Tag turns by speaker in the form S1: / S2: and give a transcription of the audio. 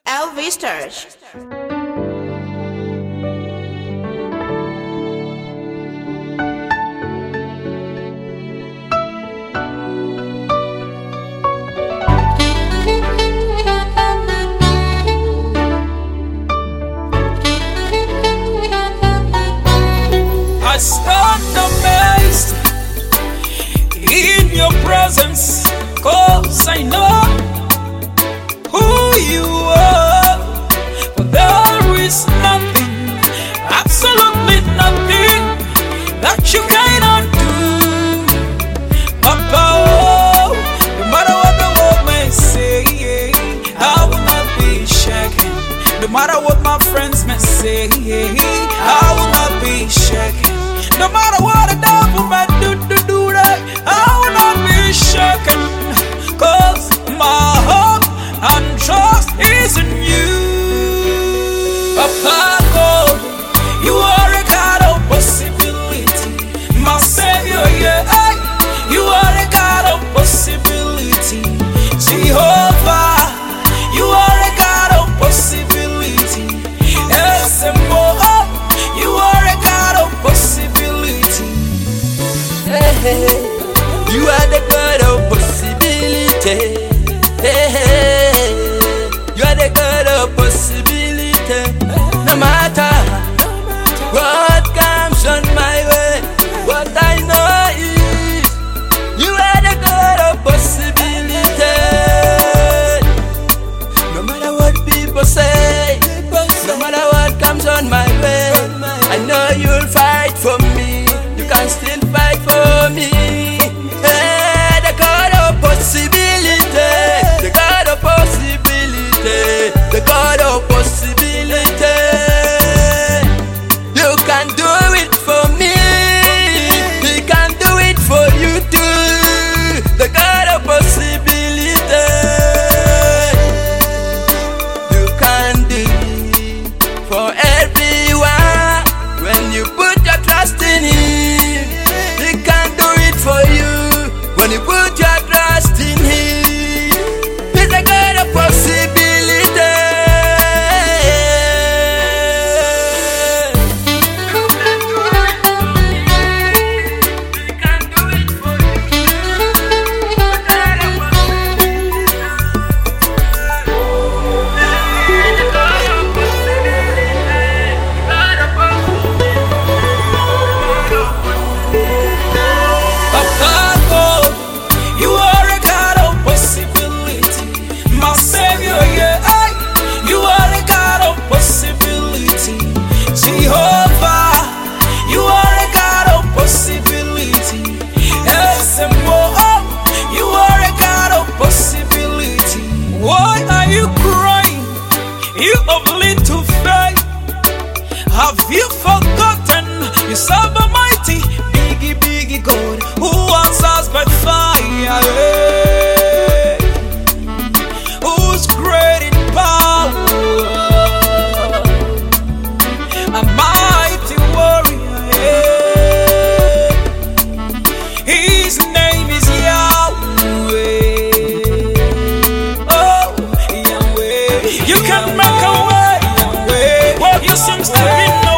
S1: Elvis Touch.
S2: I stand amazed in your presence, 'cause I know who you are. For there is nothing, absolutely nothing that you cannot do. Papa, oh, no matter what the world may say, I will not be shaken. No matter what my friends may say, I will not be shaken. No matter what the devil may do that, I will not be shaken. 'Cause my hope and trust is in you. Papa God, you are a God of possibility. My Savior, yeah, you are a God of possibility. Jehovah, you are a God of possibility. SMO, you are a God of possibility.
S3: Hey, hey, you are the God of possibility. Hey, hey, you are the God of possibility. No matter what comes on my way, what I know is you are the God of possibility. No matter what people say, no matter what comes on my way, I know you'll fight for me. You can still fight for me. Hey, the God of possibility, the God of possibility, the God of possibility. You can do it for me, He can do it for you too. The God of possibility. You can do it for everyone when you put your trust in Him. He can do it for you when you put your trust in Him. He's a God of possibility. He can do it for you. The God of possibility. The God of possibility. God of possibility.
S2: Papa God, you are a God of possibility. My Savior, yeah, you are a God of possibility. Jehovah, you are a God of possibility. SMO, you are a God of possibility. Why are you crying? You of little faith. Have you forgotten you serve a mighty, biggie God who answers by fire? Who's great in power, a mighty warrior. His name is Yahweh. Oh, Yahweh. You can make a way, Yahweh. What you seems to be